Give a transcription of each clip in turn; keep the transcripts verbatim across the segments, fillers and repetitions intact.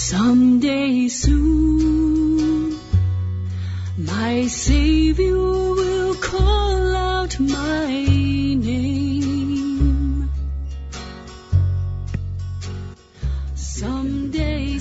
Someday soon, my Savior will call out my name. Someday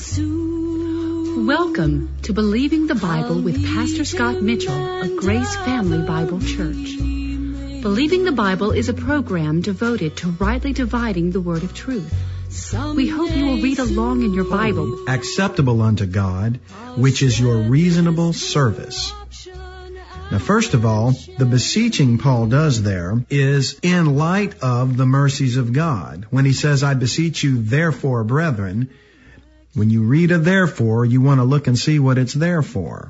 soon. Welcome to Believing the Bible with Pastor Scott Mitchell of Grace Family Bible Church. Believing the Bible is a program devoted to rightly dividing the word of truth. We hope you will read along in your Bible. Acceptable unto God, which is your reasonable service. Now, first of all, the beseeching Paul does there is in light of the mercies of God. When he says, I beseech you, therefore, brethren, when you read a therefore, you want to look and see what it's there for.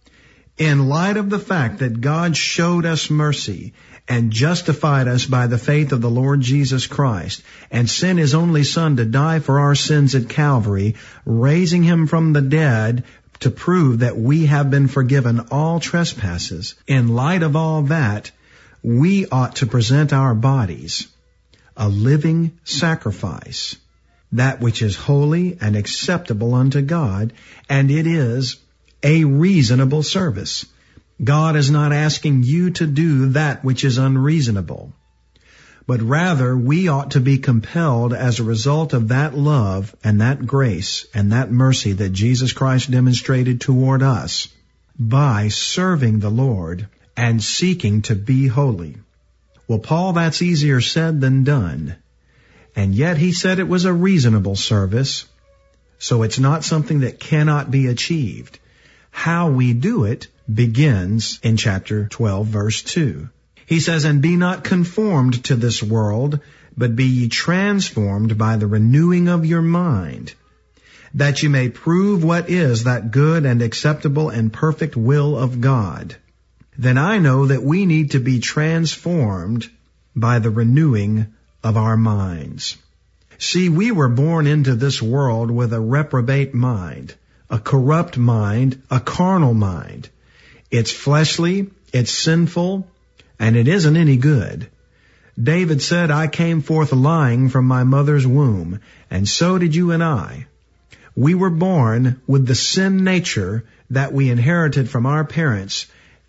In light of the fact that God showed us mercy and justified us by the faith of the Lord Jesus Christ, and sent His only Son to die for our sins at Calvary, raising Him from the dead to prove that we have been forgiven all trespasses. In light of all that, we ought to present our bodies a living sacrifice, that which is holy and acceptable unto God, and it is a reasonable service. God is not asking you to do that which is unreasonable, but rather we ought to be compelled as a result of that love and that grace and that mercy that Jesus Christ demonstrated toward us by serving the Lord and seeking to be holy. Well, Paul, that's easier said than done. And yet he said it was a reasonable service, so it's not something that cannot be achieved. How we do it begins in chapter twelve, verse two. He says, And be not conformed to this world, but be ye transformed by the renewing of your mind, that you may prove what is that good and acceptable and perfect will of God. Then I know that we need to be transformed by the renewing of our minds. See, we were born into this world with a reprobate mind, a corrupt mind, a carnal mind. It's fleshly, it's sinful, and it isn't any good. David said, I came forth lying from my mother's womb, and so did you and I. We were born with the sin nature that we inherited from our parents.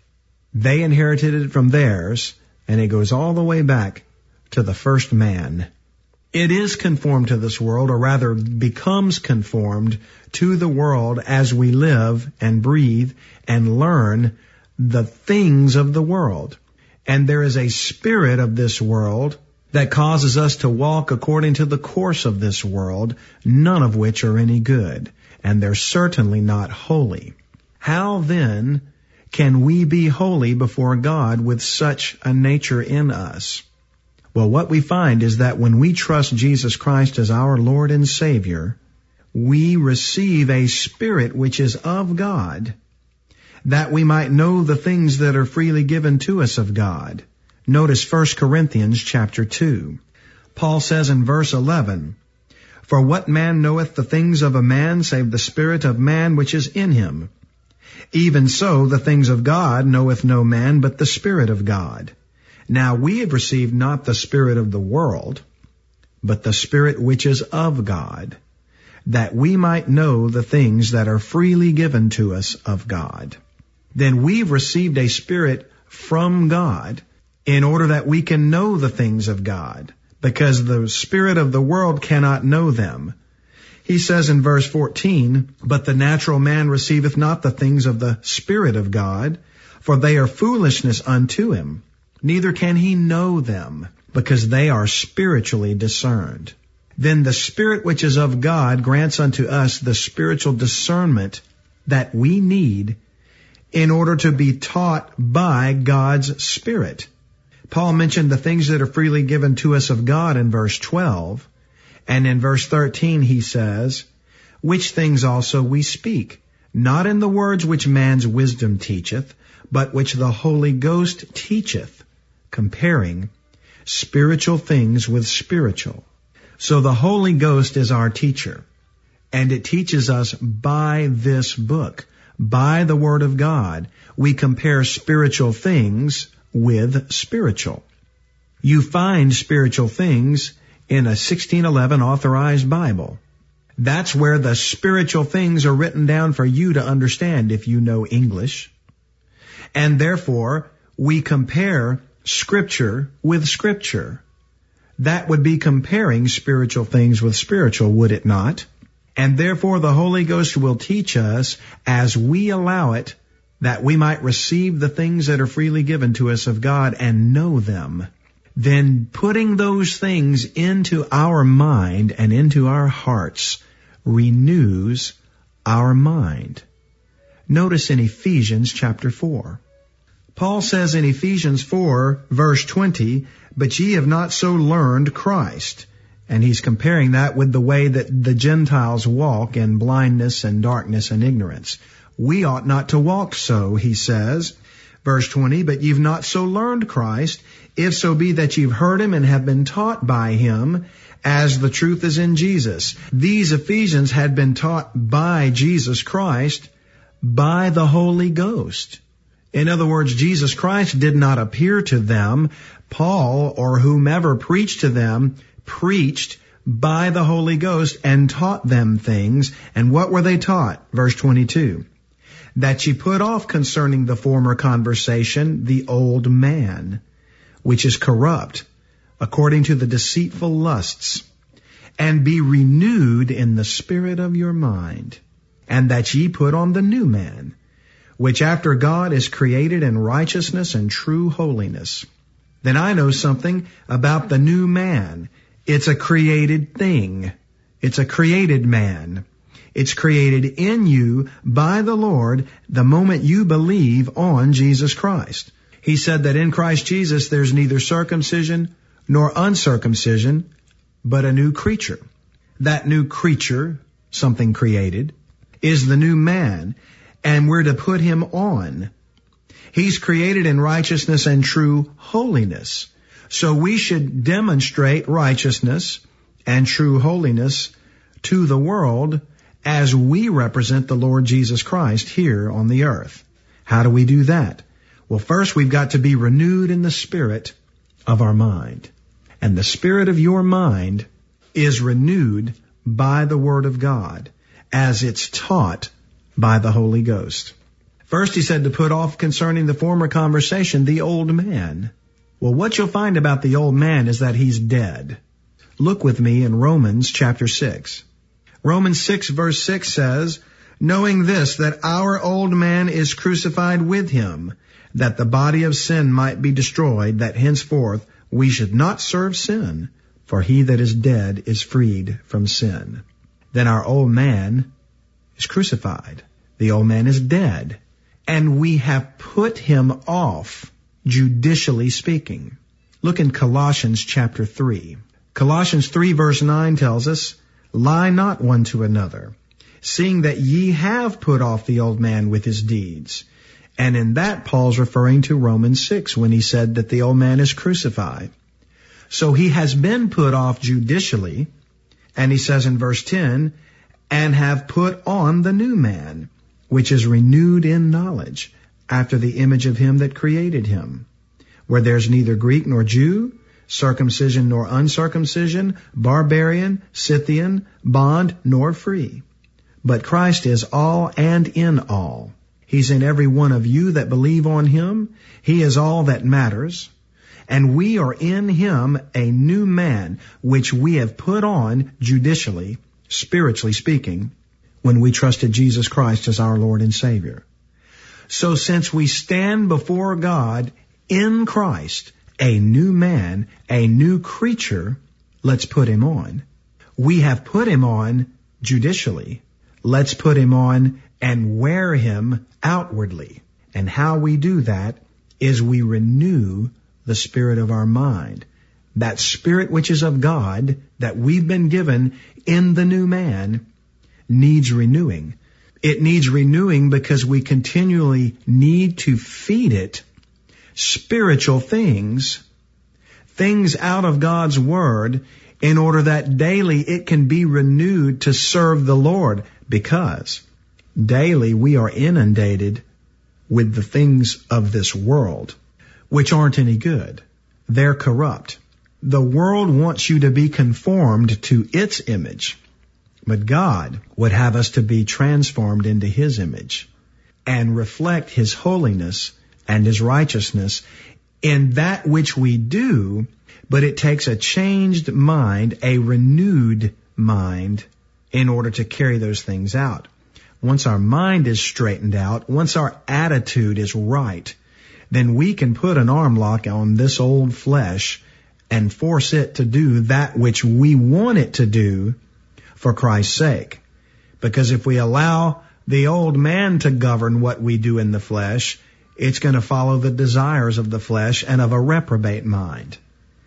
They inherited it from theirs, and it goes all the way back to the first man. It is conformed to this world, or rather becomes conformed to the world as we live and breathe and learn the things of the world. And there is a spirit of this world that causes us to walk according to the course of this world, none of which are any good, and they're certainly not holy. How then can we be holy before God with such a nature in us? Well, what we find is that when we trust Jesus Christ as our Lord and Savior, we receive a spirit which is of God, that we might know the things that are freely given to us of God. Notice First Corinthians chapter two. Paul says in verse eleven, For what man knoweth the things of a man save the spirit of man which is in him? Even so the things of God knoweth no man but the Spirit of God. Now we have received not the spirit of the world, but the Spirit which is of God, that we might know the things that are freely given to us of God. Then we've received a spirit from God in order that we can know the things of God, because the spirit of the world cannot know them. He says in verse fourteen, But the natural man receiveth not the things of the Spirit of God, for they are foolishness unto him. Neither can he know them, because they are spiritually discerned. Then the Spirit which is of God grants unto us the spiritual discernment that we need in order to be taught by God's Spirit. Paul mentioned the things that are freely given to us of God in verse twelve, and in verse thirteen he says, Which things also we speak, not in the words which man's wisdom teacheth, but which the Holy Ghost teacheth, comparing spiritual things with spiritual. So the Holy Ghost is our teacher, and it teaches us by this book, by the Word of God. We compare spiritual things with spiritual. You find spiritual things in a sixteen eleven authorized Bible. That's where the spiritual things are written down for you to understand if you know English. And therefore, we compare Scripture with Scripture. That would be comparing spiritual things with spiritual, would it not? And therefore, the Holy Ghost will teach us as we allow it, that we might receive the things that are freely given to us of God and know them. Then putting those things into our mind and into our hearts renews our mind. Notice in Ephesians chapter four. Paul says in Ephesians four, verse twenty, "But ye have not so learned Christ." And he's comparing that with the way that the Gentiles walk in blindness and darkness and ignorance. We ought not to walk so, he says. Verse twenty, "But ye've not so learned Christ, if so be that you've heard him and have been taught by him, as the truth is in Jesus." These Ephesians had been taught by Jesus Christ, by the Holy Ghost. In other words, Jesus Christ did not appear to them. Paul or whomever preached to them preached by the Holy Ghost and taught them things. And what were they taught? Verse twenty-two. "That ye put off concerning the former conversation the old man, which is corrupt, according to the deceitful lusts, and be renewed in the spirit of your mind, and that ye put on the new man, which after God is created in righteousness and true holiness." Then I know something about the new man. It's a created thing. It's a created man. It's created in you by the Lord the moment you believe on Jesus Christ. He said that in Christ Jesus there's neither circumcision nor uncircumcision, but a new creature. That new creature, something created, is the new man, and we're to put him on. He's created in righteousness and true holiness. So we should demonstrate righteousness and true holiness to the world as we represent the Lord Jesus Christ here on the earth. How do we do that? Well, first we've got to be renewed in the spirit of our mind. And the spirit of your mind is renewed by the Word of God as it's taught by the Holy Ghost. First he said to put off concerning the former conversation the old man. Well, what you'll find about the old man is that he's dead. Look with me in Romans chapter six. Romans six verse six says, "Knowing this, that our old man is crucified with him, that the body of sin might be destroyed, that henceforth we should not serve sin, for he that is dead is freed from sin." Then our old man is crucified. The old man is dead. And we have put him off, judicially speaking. Look in Colossians chapter three. Colossians three verse nine tells us, "Lie not one to another, seeing that ye have put off the old man with his deeds." And in that, Paul's referring to Romans six when he said that the old man is crucified. So he has been put off judicially, and he says in verse ten, "And have put on the new man, which is renewed in knowledge, after the image of him that created him, where there's neither Greek nor Jew, circumcision nor uncircumcision, barbarian, Scythian, bond nor free. But Christ is all and in all. He's in every one of you that believe on him. He is all that matters. And we are in him a new man, which we have put on judicially, spiritually speaking, when we trusted Jesus Christ as our Lord and Savior. So since we stand before God in Christ, a new man, a new creature, let's put him on. We have put him on judicially. Let's put him on and wear him outwardly. And how we do that is we renew the spirit of our mind. That spirit which is of God that we've been given in the new man needs renewing. It needs renewing because we continually need to feed it spiritual things, things out of God's Word, in order that daily it can be renewed to serve the Lord, because daily we are inundated with the things of this world, which aren't any good. They're corrupt. The world wants you to be conformed to its image, But God would have us to be transformed into His image and reflect His holiness and His righteousness in that which we do, but it takes a changed mind, a renewed mind, in order to carry those things out. Once our mind is straightened out, once our attitude is right, then we can put an arm lock on this old flesh and force it to do that which we want it to do for Christ's sake. Because if we allow the old man to govern what we do in the flesh, it's going to follow the desires of the flesh and of a reprobate mind.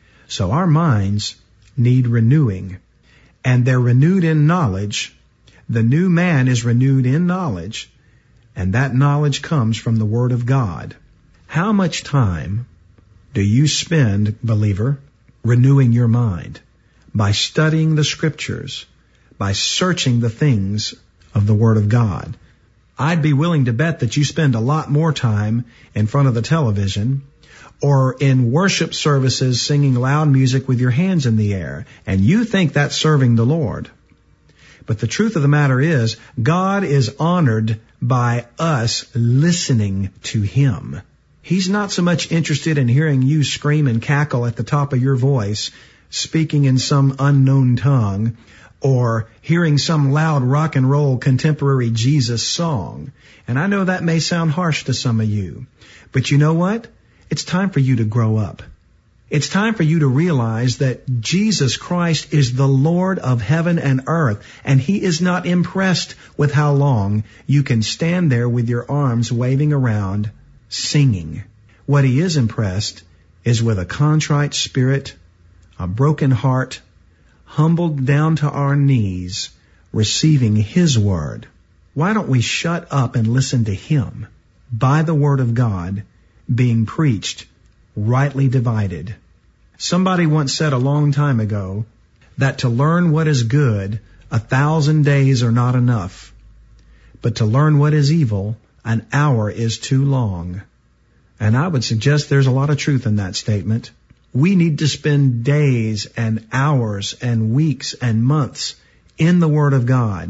So our minds need renewing, and they're renewed in knowledge. The new man is renewed in knowledge, and that knowledge comes from the Word of God. How much time do you spend, believer, renewing your mind? By studying the Scriptures, by searching the things of the Word of God. I'd be willing to bet that you spend a lot more time in front of the television or in worship services singing loud music with your hands in the air, and you think that's serving the Lord. But the truth of the matter is, God is honored by us listening to Him. He's not so much interested in hearing you scream and cackle at the top of your voice, speaking in some unknown tongue, or hearing some loud rock and roll contemporary Jesus song. And I know that may sound harsh to some of you, but you know what? It's time for you to grow up. It's time for you to realize that Jesus Christ is the Lord of heaven and earth, and He is not impressed with how long you can stand there with your arms waving around singing. What He is impressed is with a contrite spirit, a broken heart, humbled down to our knees, receiving His Word. Why don't we shut up and listen to Him by the Word of God being preached, rightly divided? Somebody once said a long time ago that to learn what is good, a thousand days are not enough. But to learn what is evil, an hour is too long. And I would suggest there's a lot of truth in that statement. We need to spend days and hours and weeks and months in the Word of God,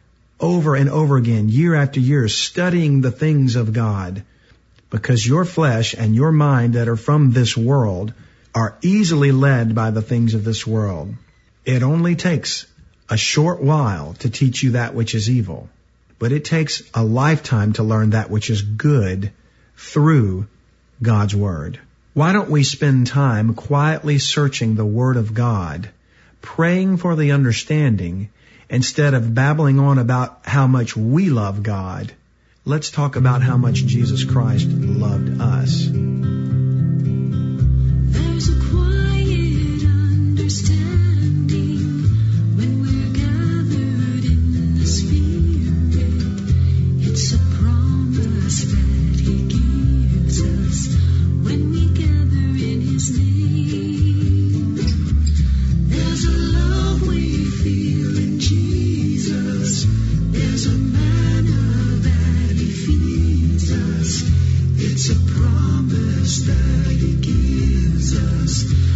over and over again, year after year, studying the things of God, because your flesh and your mind that are from this world are easily led by the things of this world. It only takes a short while to teach you that which is evil, but it takes a lifetime to learn that which is good through God's Word. Why don't we spend time quietly searching the Word of God, praying for the understanding, instead of babbling on about how much we love God? Let's talk about how much Jesus Christ loved us. There's a quiet understanding when we're gathered in the Spirit. It's a promise that He gives us when we gather in His name. There's a love we feel in Jesus. There's a manna that He feeds us. It's a promise that He gives us.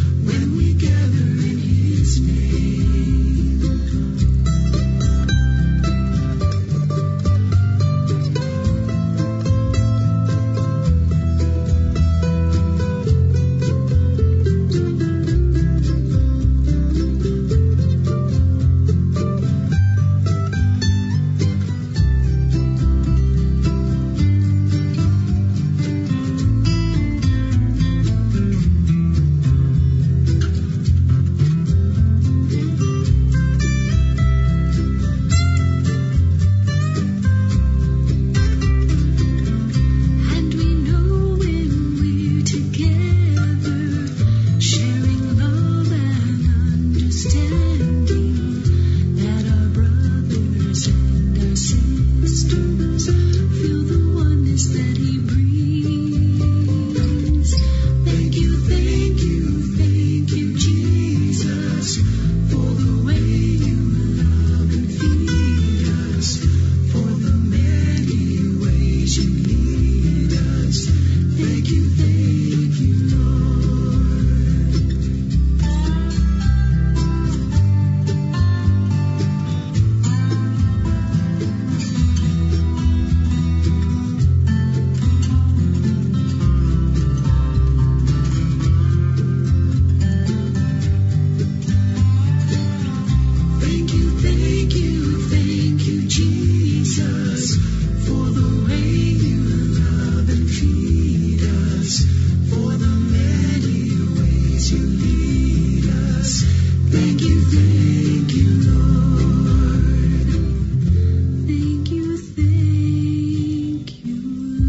Jesus. Thank you, thank you, Lord. Thank you, thank you,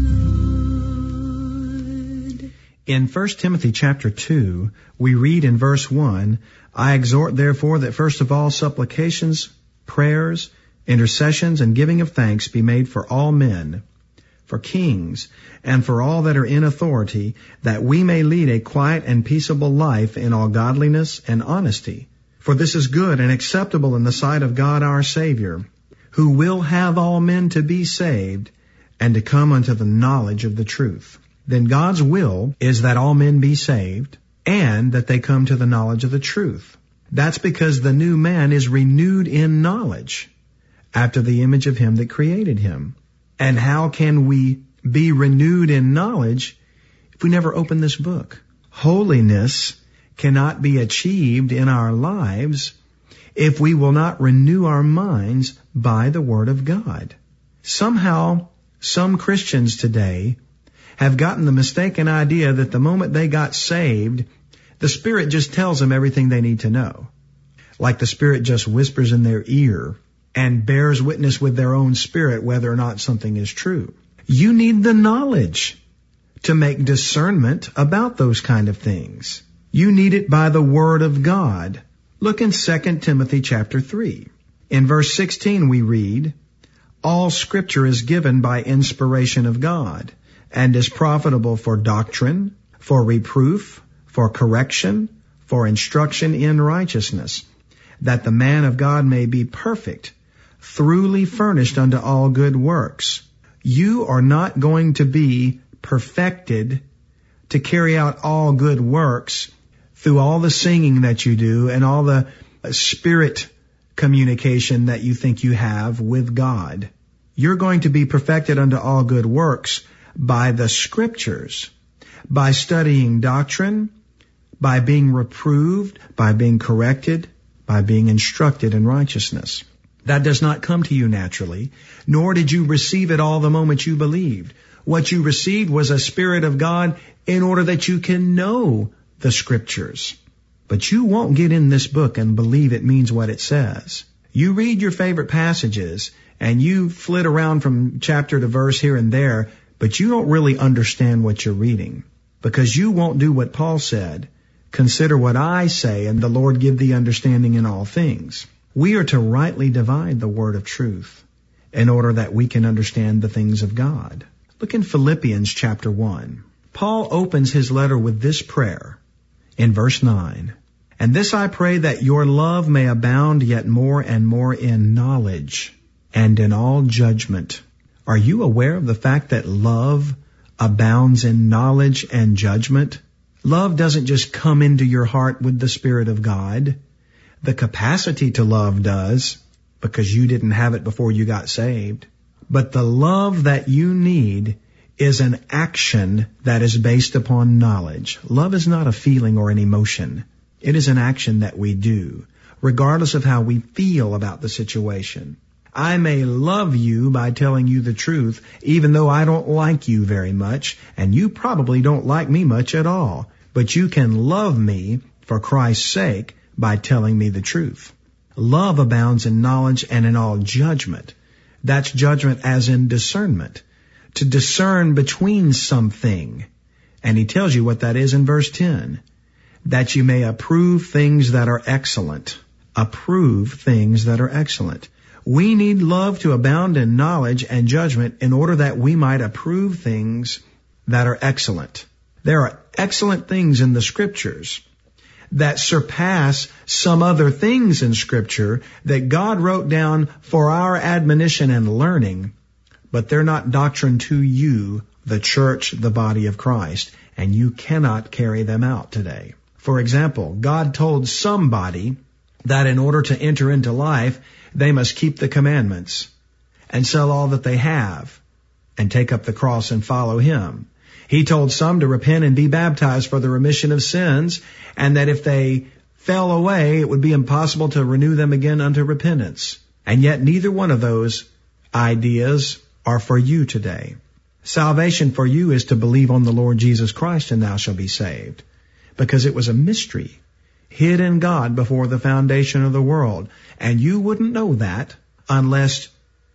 Lord. In First Timothy chapter two, we read in verse one, I exhort therefore that first of all supplications, prayers, intercessions, and giving of thanks be made for all men, for kings, and for all that are in authority, that we may lead a quiet and peaceable life in all godliness and honesty. For this is good and acceptable in the sight of God our Savior, who will have all men to be saved and to come unto the knowledge of the truth. Then God's will is that all men be saved and that they come to the knowledge of the truth. That's because the new man is renewed in knowledge after the image of him that created him. And how can we be renewed in knowledge if we never open this book? Holiness cannot be achieved in our lives if we will not renew our minds by the Word of God. Somehow, some Christians today have gotten the mistaken idea that the moment they got saved, the Spirit just tells them everything they need to know. Like the Spirit just whispers in their ear and bears witness with their own spirit whether or not something is true. You need the knowledge to make discernment about those kind of things. You need it by the Word of God. Look in Second Timothy chapter three. In verse sixteen we read, all Scripture is given by inspiration of God, and is profitable for doctrine, for reproof, for correction, for instruction in righteousness, that the man of God may be perfect, thoroughly furnished unto all good works. You are not going to be perfected to carry out all good works through all the singing that you do and all the spirit communication that you think you have with God. You're going to be perfected unto all good works by the Scriptures, by studying doctrine, by being reproved, by being corrected, by being instructed in righteousness. That does not come to you naturally, nor did you receive it all the moment you believed. What you received was a Spirit of God in order that you can know the Scriptures. But you won't get in this book and believe it means what it says. You read your favorite passages and you flit around from chapter to verse here and there, but you don't really understand what you're reading, because you won't do what Paul said. Consider what I say, and the Lord give thee understanding in all things. We are to rightly divide the word of truth in order that we can understand the things of God. Look in Philippians chapter one. Paul opens his letter with this prayer in verse nine. And this I pray, that your love may abound yet more and more in knowledge and in all judgment. Are you aware of the fact that love abounds in knowledge and judgment? Love doesn't just come into your heart with the Spirit of God. The capacity to love does, because you didn't have it before you got saved. But the love that you need is an action that is based upon knowledge. Love is not a feeling or an emotion. It is an action that we do, regardless of how we feel about the situation. I may love you by telling you the truth, even though I don't like you very much, and you probably don't like me much at all. But you can love me for Christ's sake by telling me the truth. Love abounds in knowledge and in all judgment. That's judgment as in discernment. To discern between something. And he tells you what that is in verse ten. That you may approve things that are excellent. Approve things that are excellent. We need love to abound in knowledge and judgment in order that we might approve things that are excellent. There are excellent things in the Scriptures that surpass some other things in Scripture that God wrote down for our admonition and learning, but they're not doctrine to you, the church, the body of Christ, and you cannot carry them out today. For example, God told somebody that in order to enter into life, they must keep the commandments and sell all that they have and take up the cross and follow Him. He told some to repent and be baptized for the remission of sins, and that if they fell away, it would be impossible to renew them again unto repentance. And yet neither one of those ideas are for you today. Salvation for you is to believe on the Lord Jesus Christ and thou shalt be saved. Because it was a mystery. hid in God before the foundation of the world. And you wouldn't know that unless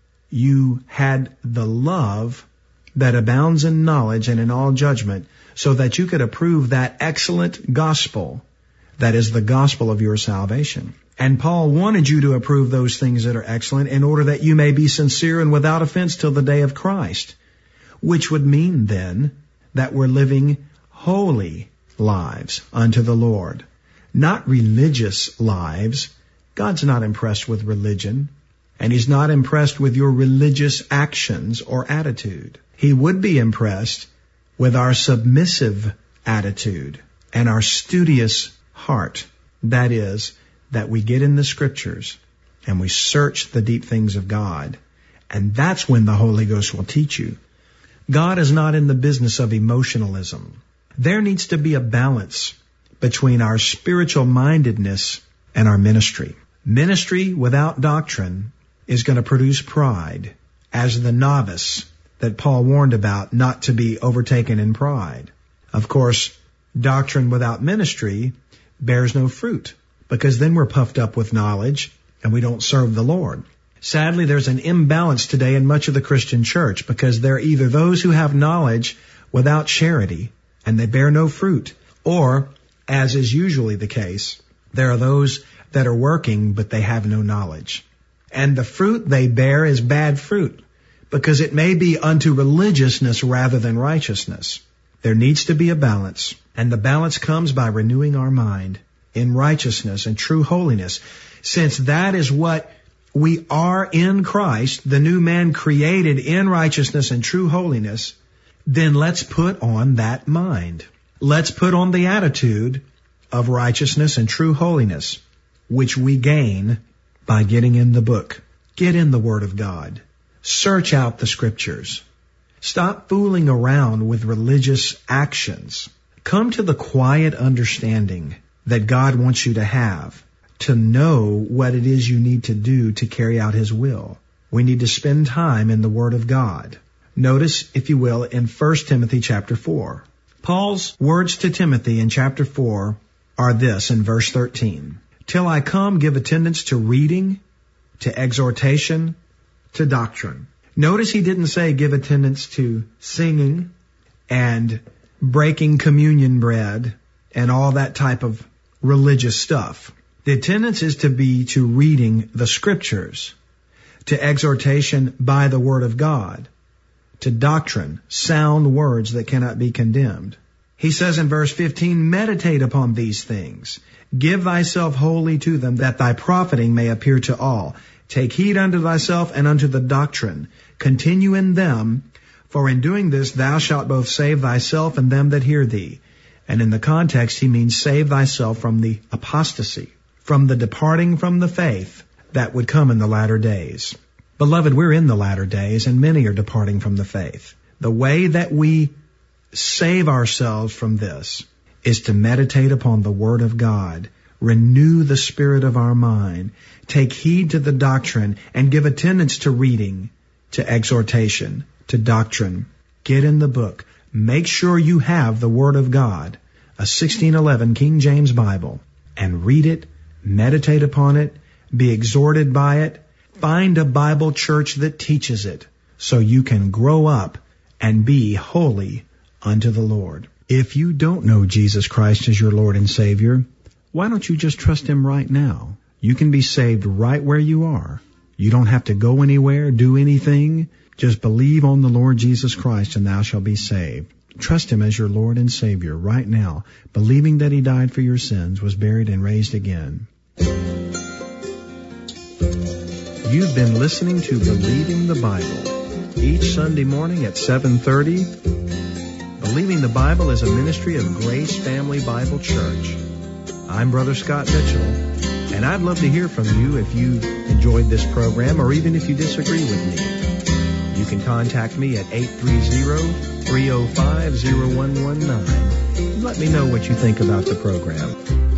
you had the love that abounds in knowledge and in all judgment, so that you could approve that excellent gospel that is the gospel of your salvation. And Paul wanted you to approve those things that are excellent in order that you may be sincere and without offense till the day of Christ, which would mean then that we're living holy lives unto the Lord, not religious lives. God's not impressed with religion, and He's not impressed with your religious actions or attitude. He would be impressed with our submissive attitude and our studious heart. That is, that we get in the Scriptures and we search the deep things of God. And that's when the Holy Ghost will teach you. God is not in the business of emotionalism. There needs to be a balance between our spiritual mindedness and our ministry. Ministry without doctrine is going to produce pride, as the novice that Paul warned about not to be overtaken in pride. Of course, doctrine without ministry bears no fruit, because then we're puffed up with knowledge and we don't serve the Lord. Sadly, there's an imbalance today in much of the Christian church, because there are either those who have knowledge without charity and they bear no fruit, or, as is usually the case, there are those that are working but they have no knowledge. And the fruit they bear is bad fruit, because it may be unto religiousness rather than righteousness. There needs to be a balance, and the balance comes by renewing our mind in righteousness and true holiness. Since that is what we are in Christ, the new man created in righteousness and true holiness, then let's put on that mind. Let's put on the attitude of righteousness and true holiness, which we gain by getting in the book. Get in the Word of God. Search out the Scriptures. Stop fooling around with religious actions. Come to the quiet understanding that God wants you to have, to know what it is you need to do to carry out His will. We need to spend time in the Word of God. Notice, if you will, in First Timothy chapter four. Paul's words to Timothy in chapter four are this in verse thirteen. Till I come, give attendance to reading, to exhortation, to doctrine. Notice he didn't say give attendance to singing and breaking communion bread and all that type of religious stuff. The attendance is to be to reading the Scriptures, to exhortation by the Word of God, to doctrine, sound words that cannot be condemned. He says in verse fifteen, meditate upon these things. Give thyself wholly to them, that thy profiting may appear to all. Take heed unto thyself and unto the doctrine. Continue in them, for in doing this thou shalt both save thyself and them that hear thee. And in the context, he means save thyself from the apostasy, from the departing from the faith that would come in the latter days. Beloved, we're in the latter days, and many are departing from the faith. The way that we save ourselves from this is to meditate upon the Word of God, renew the spirit of our mind, take heed to the doctrine, and give attendance to reading, to exhortation, to doctrine. Get in the book. Make sure you have the Word of God, a sixteen eleven King James Bible, and read it, meditate upon it, be exhorted by it. Find a Bible church that teaches it so you can grow up and be holy unto the Lord. If you don't know Jesus Christ as your Lord and Savior, why don't you just trust Him right now? You can be saved right where you are. You don't have to go anywhere, do anything. Just believe on the Lord Jesus Christ and thou shalt be saved. Trust Him as your Lord and Savior right now, believing that He died for your sins, was buried and raised again. You've been listening to Believing the Bible. Each Sunday morning at seven thirty, Believing the Bible is a ministry of Grace Family Bible Church. I'm Brother Scott Mitchell, and I'd love to hear from you if you enjoyed this program or even if you disagree with me. You can contact me at eight three zero, three oh five, oh one one nine. Let me know what you think about the program.